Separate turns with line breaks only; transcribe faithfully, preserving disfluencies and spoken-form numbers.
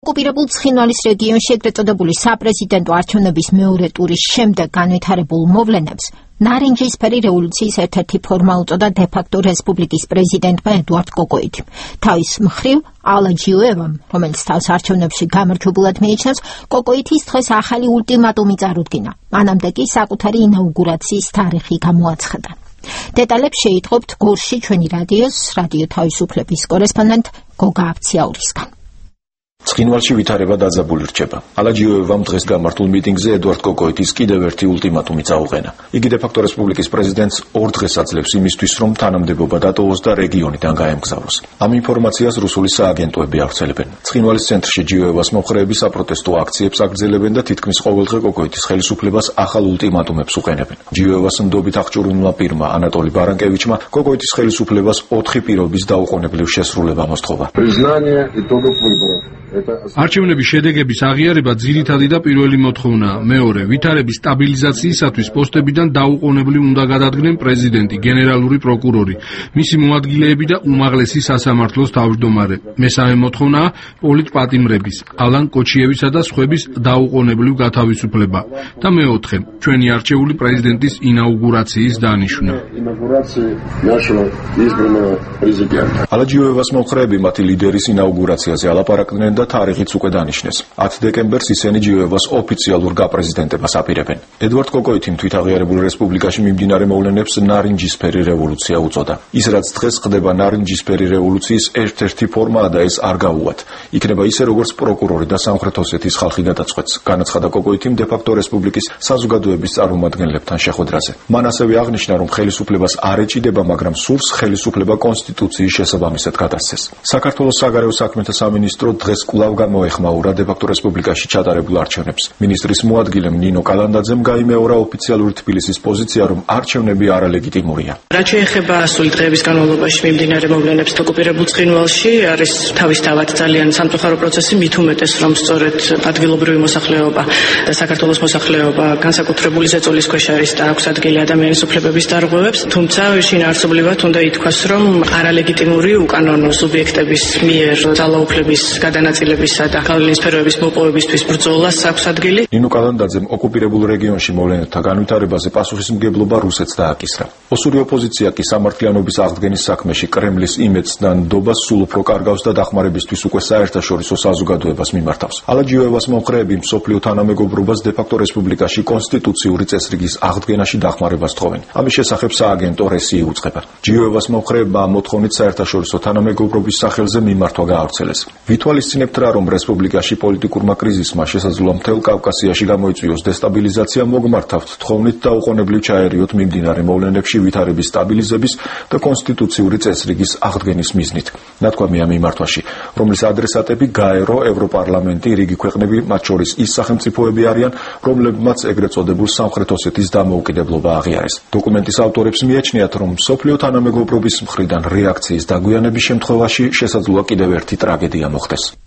ოკუპირებულ ცხინვალის რეგიონში ეგრეთ წოდებული საპრეზიდენტო არჩევნების მეორე ტურის შემდეგ განვითარებულ მოვლენებს ნარინჯისფერი რევოლუციის ერთ-ერთი ფორმა უწოდა დე-ფაქტო რესპუბლიკის პრეზიდენტმა ედუარდ კოკოიტიმ. თავის მხრივ ალა ჯიუევამ, რომელიც თავს არჩევნებში გამარჯვებულად მიიჩნევს, კოკოიტის დღეს ახალი ულტიმატუმი წარუდგინა. მანამდე კი საკუთარი ინაუგურაციის თარიღი გამოაცხადა. დეტალებს შეიტყობთ გორში ჩვენი რადიოს, რადიო თავისუფლების კორესპონდენტ გოგა აფციაურისგან.
ცხინვალში ვითარება დაძაბული რჩება. ალა ჯიუევამ დღეს გამართულ მიტინგზე ედუარდ კოკოიტის კიდევ ერთი ულტიმატუმი წაუყენა. იგი დე-ფაქტო რესპუბლიკის პრეზიდენტს ორ დღეს აძლევს იმისთვის, რომ თანამდებობა დატოვოს და რეგიონიდან გაემგზავროს. ამ ინფორმაციას რუსული სააგენტოები ავრცელებენ. ცხინვალის ცენტრში ჯიუევას მომხრეები საპროტესტო აქციებს აგრძელებენ და თითქმის ყოველდღე კოკოიტის ხელისუფლებას ახალ ულტიმატუმებს უყენებენ. ჯიუევას ნდობით აღჭურვილმა პირმა ანატოლი ბარანკევიჩმა კოკოიტის ხელისუფლებას ოთხი პირობის დაუყოვნებლივ შესრულება მოსთხოვა.
არჩევნების შედეგების აღიარება ძირითადი და პირველი მოთხოვნაა. მეორე, ვითარების სტაბილიზაციისათვის პოსტებიდან დაუყოვნებლივ უნდა გადადგნენ პრეზიდენტი, გენერალური პროკურორი, მისი მოადგილეები და უმაღლესი სასამართლოს თავმჯდომარე. მესამე მოთხოვნაა პოლიტპატიმრების, ალან კოჩიევისა და სხვების დაუყოვნებლივ გათავისუფლება. და მეოთხე, ჩვენი არჩეული პრეზიდენტის ინაუგურაციის დანიშვნა.
ალა ჯიუევას მომხრეები მათი ლიდერის ინაუგურაციაზე ალაპარაკდნენ და თარიღიც უკვე დანიშნეს. ათი დეკემბერს ისინი ჯიუევას ოფიციალურ გაპრეზიდენტებას აპირებენ. ედუარდ კოკოიტიმ თვითაღიარებულ რესპუბლიკაში მიმდინარე მოვლენებს ნარინჯისფერი რევოლუცია უწოდა. ის რაც დღეს ხდება ნარინჯისფერი რევოლუციის ერთ-ერთი ფორმაა და ეს არ გაუვათ. იქნება ისე როგორც პროკურორი და სამხრეთ ოსეთის ხალხი გადაწყვეტს, განაცხადა კოკოიტიმ დე-ფაქტო რესპუბლიკის საზოგადოების წარმომადგენლებთან შეხვედრაზე. მან ასევე აღნიშნა, რომ ხელისუფლებას არ ეჭიდება, მაგრამ სურს ხელისუფლება კონსტიტუციის შესაბამისად გადასცეს. საქართველოს საგარეო საქმეთა სამინისტრო დღეს კვლავ გამოეხმაურა დე-ფაქტო რესპუბლიკაში ჩატარებულ არჩევნებს. მინისტრის მოადგილემ ნინო კალანდაძემ გაიმეორა ოფიციალური თბილისის პოზიცია, რომ არჩევნები არალეგიტიმურია.
რაც შეეხება სული დღეების განმავლობაში მიმდინარე მოვლენებს ოკუპირებულ ცხინვალში, არის თავისთავად ძალიან სამწუხარო პროცესი, მით უმეტეს, რომ სწორედ ადგილობრივი მოსახლეობა და საქართველოს მოსახლეობა განსაკუთრებული ზეწოლის ქვეშ არის და აქვს ადგილი ადამიანის უფლებების დარღვევებს, თუმცა შინაარსობრივად უნდა ითქვას, რომ არალეგიტიმური უკანონო სუბიექტების მიერ ძალაუფლების განაწილებისა და გავლენის სფეროების მოპოვებისთვის ბრძოლას აქვს ადგილი.
ნინო კალანდაძემ ოკუპირებულ რეგიონში მოვლენათა განვითარებაზე პასუხისმგებლობა რუსეთს დააკისრა. ოსური ოპოზიცია კი სამართლიანობის აღდგენის საქმეში კრემლის იმედს და ნდობას სულ უფრო კარგავს და დახმარებისთვის უკვე საერთაშორისო საზოგადოებას მიმართავს. ალა ჯიუევას მომხრეები მსოფლიო თანამეგობრობას დე-ფაქტო რესპუბლიკაში კონსტიტუციური წესრიგის აღდგენაში დახმარებას თხოვენ. ამის შესახებ სააგენტო რესი იუწყება. ჯიუევას მომხრეებმა მოთხოვნით საერთაშორისო თანამეგობრობის სახელზე მიმართვა გაავრცელეს. ვითვალისწინებთ რა, რომ რესპუბლიკაში პოლიტიკურმა კრიზისმა შესაძლოა მთელ კავკასიაში გამოიწვიოს დესტაბილიზაცია, მოგმართავთ თხოვნით და უყოვნებლივ ჩაერიოთ მიმდინარე მოვლენებში ვითარების სტაბილიზების და კონსტიტუციური წესრიგის აღდგენის მიზნით. ნათქვამი ამ მიმართვაში, რომლის ადრესატები გაერო, ევროპარლამენტი, რიგი ქვეყნები, მათ შორის ის სახელმწიფოები არიან, რომლებმაც ეგრეთ წოდებულ სამხრეთ ოსეთის დამოუკიდებლობა აღიარეს. დოკუმენტის ავტორებს მიაჩნიათ, რომ მსოფლიო თანამეგობრობის მხრიდან რეაქციის დაგვიანების შემთხვევაში შესაძლოა კიდევ ერთი ტრაგედია მოხდეს.